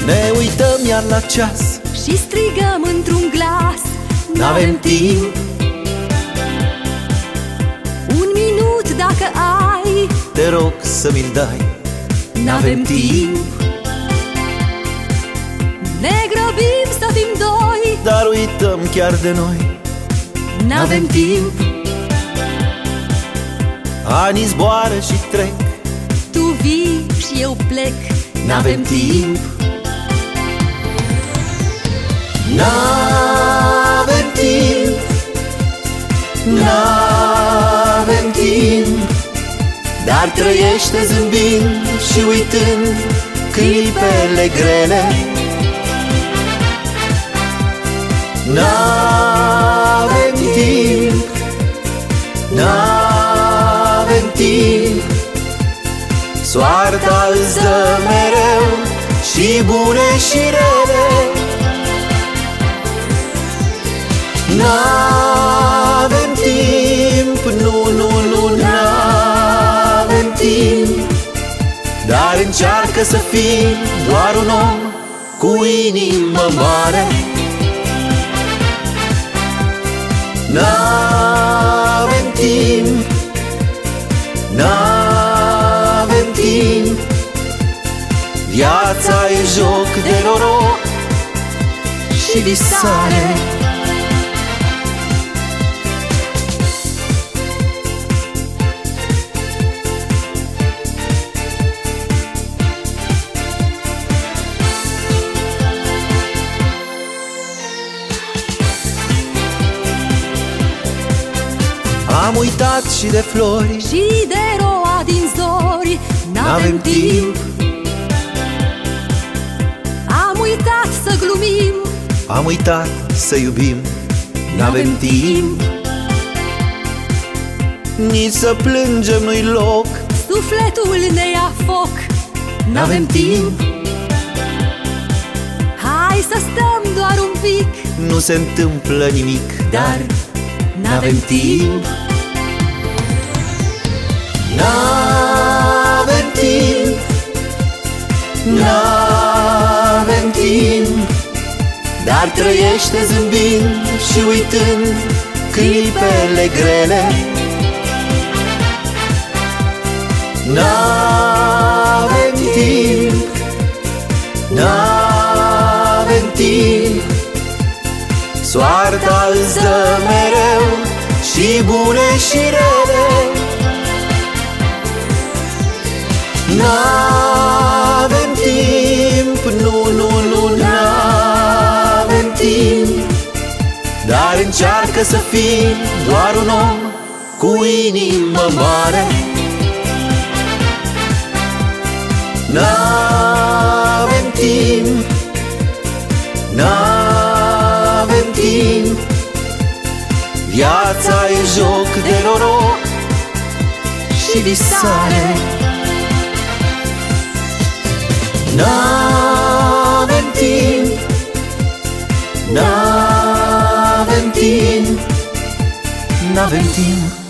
Ne uităm iar la ceas și strigăm într-un glas: n-avem timp. Un minut dacă ai, Te rog să mi-l dai. n-avem timp. Ne grăbim să fim doi, Dar uităm chiar de noi. n-avem timp. Anii zboară și trec, Tu vii și eu plec, n-avem timp. N-avem timp, n-avem timp, dar trăiește zâmbind și uitând clipele grele. N-avem timp, n-avem timp, soarta îți dă mereu și bune și rele. N-avem timp, nu, n-avem timp, dar încearcă să fii doar un om cu inimă mare. N-avem timp, n-avem timp, viața e joc de noroc și visare. Am uitat și de flori și de roa din zori, n-avem timp. Am uitat să glumim, Am uitat să iubim, n-avem timp. Nici să plângem nu-i loc, sufletul ne ia foc, n-avem timp. Hai să stăm doar un pic, Nu se întâmplă nimic, dar n-avem timp. N-avem timp, n-avem timp, dar trăiește zâmbind și uitând clipele grele. N-avem timp, n-avem timp, soarta îți dă mereu și bune și rele. N-avem timp, nu, n-avem timp, dar încearcă să fii doar un om cu inimă mare. N-avem timp, n-avem timp, viața e joc de noroc și visare. N-avem timp, n-avem timp, n-avem timp,